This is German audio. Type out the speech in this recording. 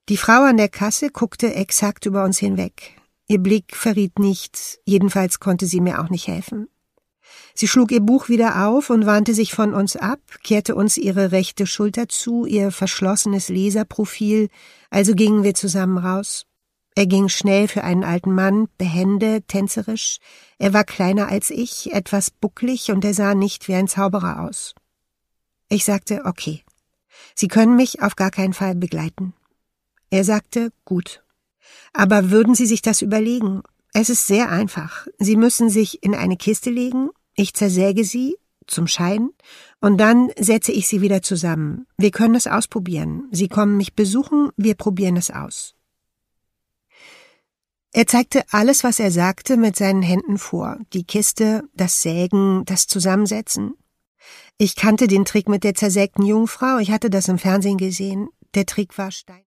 Die Frau an der Kasse guckte exakt über uns hinweg. Ihr Blick verriet nichts, jedenfalls konnte sie mir auch nicht helfen. Sie schlug ihr Buch wieder auf und wandte sich von uns ab, kehrte uns ihre rechte Schulter zu, ihr verschlossenes Leserprofil, also gingen wir zusammen raus. Er ging schnell für einen alten Mann, behende, tänzerisch. Er war kleiner als ich, etwas bucklig und er sah nicht wie ein Zauberer aus. Ich sagte, okay, Sie können mich auf gar keinen Fall begleiten. Er sagte, gut. Aber würden Sie sich das überlegen? Es ist sehr einfach. Sie müssen sich in eine Kiste legen, ich zersäge sie, zum Schein, und dann setze ich sie wieder zusammen. Wir können es ausprobieren. Sie kommen mich besuchen, wir probieren es aus. Er zeigte alles, was er sagte, mit seinen Händen vor. Die Kiste, das Sägen, das Zusammensetzen. Ich kannte den Trick mit der zersägten Jungfrau, ich hatte das im Fernsehen gesehen. Der Trick war Stein.